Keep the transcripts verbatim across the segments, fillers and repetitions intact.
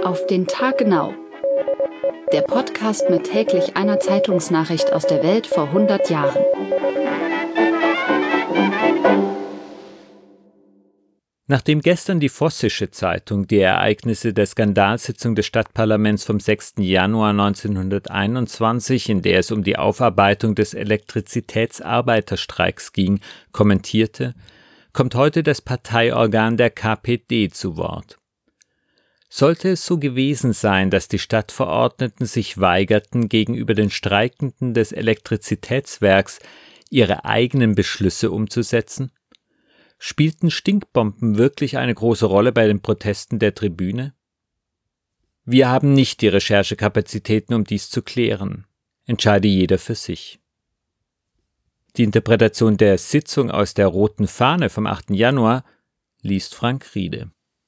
Auf den Tag genau. Der Podcast mit täglich einer Zeitungsnachricht aus der Welt vor hundert Jahren. Nachdem gestern die Vossische Zeitung die Ereignisse der Skandalsitzung des Stadtparlaments vom sechsten Januar neunzehnhunderteinundzwanzig, in der es um die Aufarbeitung des Elektrizitätsarbeiterstreiks ging, kommentierte, kommt heute das Parteiorgan der K P D zu Wort. Sollte es so gewesen sein, dass die Stadtverordneten sich weigerten, gegenüber den Streikenden des Elektrizitätswerks ihre eigenen Beschlüsse umzusetzen? Spielten Stinkbomben wirklich eine große Rolle bei den Protesten der Tribüne? Wir haben nicht die Recherchekapazitäten, um dies zu klären. Entscheide jeder für sich. Die Interpretation der Sitzung aus der Roten Fahne vom achten Januar liest Frank Riede.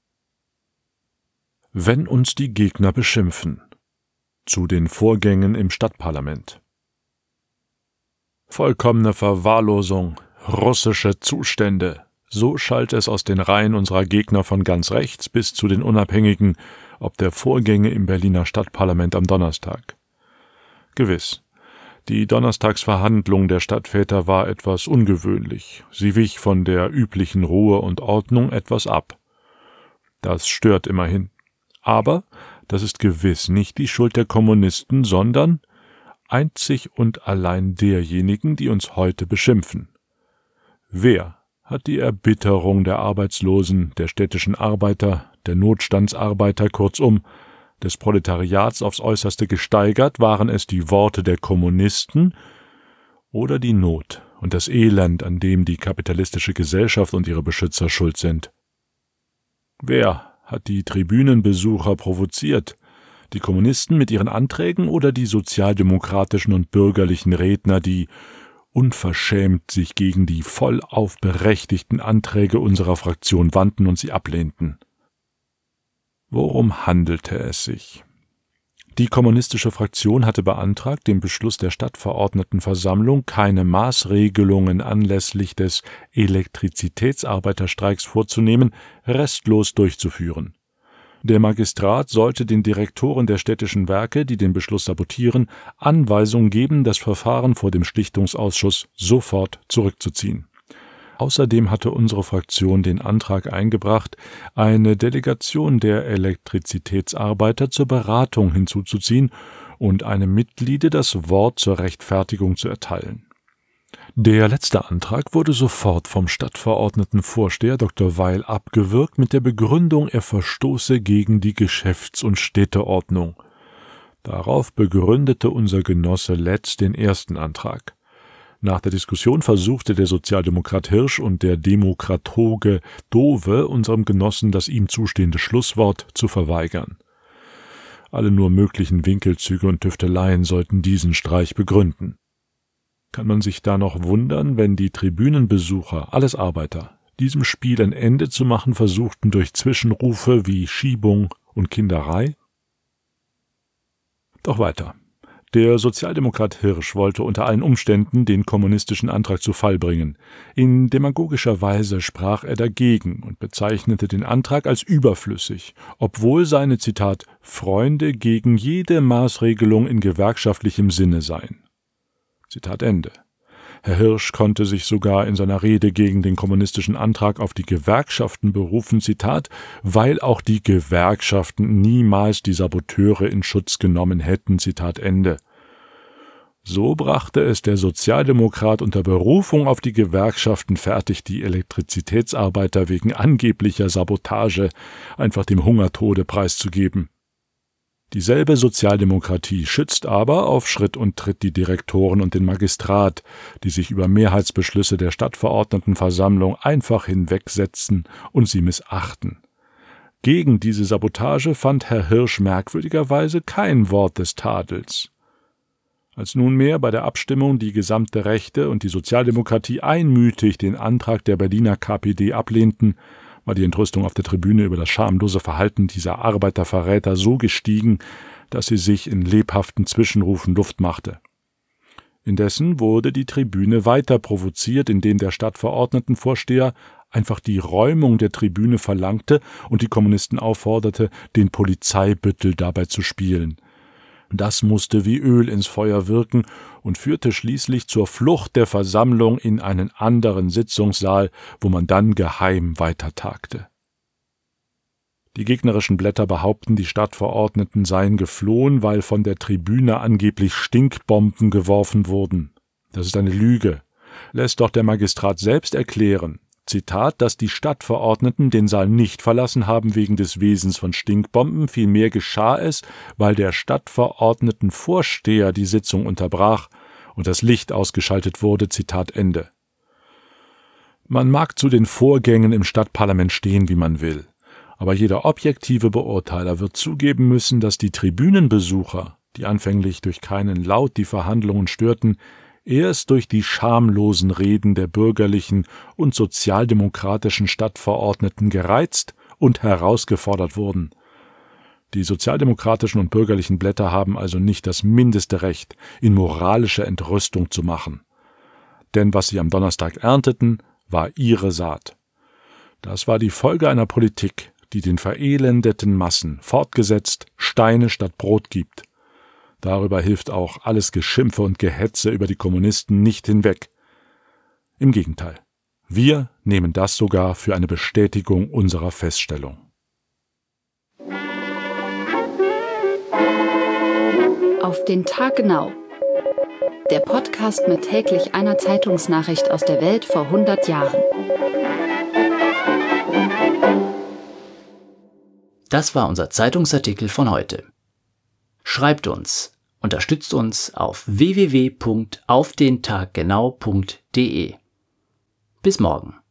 Wenn uns die Gegner beschimpfen. Zu den Vorgängen im Stadtparlament. Vollkommene Verwahrlosung, russische Zustände. So schallt es aus den Reihen unserer Gegner von ganz rechts bis zu den Unabhängigen, ob der Vorgänge im Berliner Stadtparlament am Donnerstag. Gewiss, die Donnerstagsverhandlung der Stadtväter war etwas ungewöhnlich. Sie wich von der üblichen Ruhe und Ordnung etwas ab. Das stört immerhin. Aber das ist gewiss nicht die Schuld der Kommunisten, sondern einzig und allein derjenigen, die uns heute beschimpfen. Wer hat die Erbitterung der Arbeitslosen, der städtischen Arbeiter, der Notstandsarbeiter, kurzum des Proletariats aufs Äußerste gesteigert? Waren es die Worte der Kommunisten oder die Not und das Elend, an dem die kapitalistische Gesellschaft und ihre Beschützer schuld sind? Wer hat die Tribünenbesucher provoziert? Die Kommunisten mit ihren Anträgen oder die sozialdemokratischen und bürgerlichen Redner, die unverschämt sich gegen die vollauf berechtigten Anträge unserer Fraktion wandten und sie ablehnten? Worum handelte es sich? Die kommunistische Fraktion hatte beantragt, dem Beschluss der Stadtverordnetenversammlung keine Maßregelungen anlässlich des Elektrizitätsarbeiterstreiks vorzunehmen, restlos durchzuführen. Der Magistrat sollte den Direktoren der städtischen Werke, die den Beschluss sabotieren, Anweisung geben, das Verfahren vor dem Schlichtungsausschuss sofort zurückzuziehen. Außerdem hatte unsere Fraktion den Antrag eingebracht, eine Delegation der Elektrizitätsarbeiter zur Beratung hinzuzuziehen und einem Mitgliede das Wort zur Rechtfertigung zu erteilen. Der letzte Antrag wurde sofort vom Stadtverordnetenvorsteher Doktor Weil abgewürgt mit der Begründung, er verstoße gegen die Geschäfts- und Städteordnung. Darauf begründete unser Genosse Letz den ersten Antrag. Nach der Diskussion versuchte der Sozialdemokrat Hirsch und der Demokratoge Dowe unserem Genossen das ihm zustehende Schlusswort zu verweigern. Alle nur möglichen Winkelzüge und Tüfteleien sollten diesen Streich begründen. Kann man sich da noch wundern, wenn die Tribünenbesucher, alles Arbeiter, diesem Spiel ein Ende zu machen versuchten durch Zwischenrufe wie Schiebung und Kinderei? Doch weiter. Der Sozialdemokrat Hirsch wollte unter allen Umständen den kommunistischen Antrag zu Fall bringen. In demagogischer Weise sprach er dagegen und bezeichnete den Antrag als überflüssig, obwohl seine, Zitat, Freunde gegen jede Maßregelung in gewerkschaftlichem Sinne seien. Zitat Ende. Herr Hirsch konnte sich sogar in seiner Rede gegen den kommunistischen Antrag auf die Gewerkschaften berufen, Zitat, weil auch die Gewerkschaften niemals die Saboteure in Schutz genommen hätten, Zitat Ende. So brachte es der Sozialdemokrat unter Berufung auf die Gewerkschaften fertig, die Elektrizitätsarbeiter wegen angeblicher Sabotage einfach dem Hungertode preiszugeben. Dieselbe Sozialdemokratie schützt aber auf Schritt und Tritt die Direktoren und den Magistrat, die sich über Mehrheitsbeschlüsse der Stadtverordnetenversammlung einfach hinwegsetzen und sie missachten. Gegen diese Sabotage fand Herr Hirsch merkwürdigerweise kein Wort des Tadels. Als nunmehr bei der Abstimmung die gesamte Rechte und die Sozialdemokratie einmütig den Antrag der Berliner K P D ablehnten, war die Entrüstung auf der Tribüne über das schamlose Verhalten dieser Arbeiterverräter so gestiegen, dass sie sich in lebhaften Zwischenrufen Luft machte. Indessen wurde die Tribüne weiter provoziert, indem der Stadtverordnetenvorsteher einfach die Räumung der Tribüne verlangte und die Kommunisten aufforderte, den Polizeibüttel dabei zu spielen. Das musste wie Öl ins Feuer wirken und führte schließlich zur Flucht der Versammlung in einen anderen Sitzungssaal, wo man dann geheim weitertagte. Die gegnerischen Blätter behaupten, die Stadtverordneten seien geflohen, weil von der Tribüne angeblich Stinkbomben geworfen wurden. Das ist eine Lüge. Lässt doch der Magistrat selbst erklären. Zitat, dass die Stadtverordneten den Saal nicht verlassen haben wegen des Wesens von Stinkbomben, vielmehr geschah es, weil der Stadtverordnetenvorsteher die Sitzung unterbrach und das Licht ausgeschaltet wurde, Zitat Ende. Man mag zu den Vorgängen im Stadtparlament stehen, wie man will, aber jeder objektive Beurteiler wird zugeben müssen, dass die Tribünenbesucher, die anfänglich durch keinen Laut die Verhandlungen störten, erst durch die schamlosen Reden der bürgerlichen und sozialdemokratischen Stadtverordneten gereizt und herausgefordert wurden. Die sozialdemokratischen und bürgerlichen Blätter haben also nicht das mindeste Recht, in moralische Entrüstung zu machen. Denn was sie am Donnerstag ernteten, war ihre Saat. Das war die Folge einer Politik, die den verelendeten Massen fortgesetzt Steine statt Brot gibt. Darüber hilft auch alles Geschimpfe und Gehetze über die Kommunisten nicht hinweg. Im Gegenteil, wir nehmen das sogar für eine Bestätigung unserer Feststellung. Auf den Tag genau. Der Podcast mit täglich einer Zeitungsnachricht aus der Welt vor hundert Jahren. Das war unser Zeitungsartikel von heute. Schreibt uns, unterstützt uns auf w w w punkt auf den tag genau punkt d e. Bis morgen.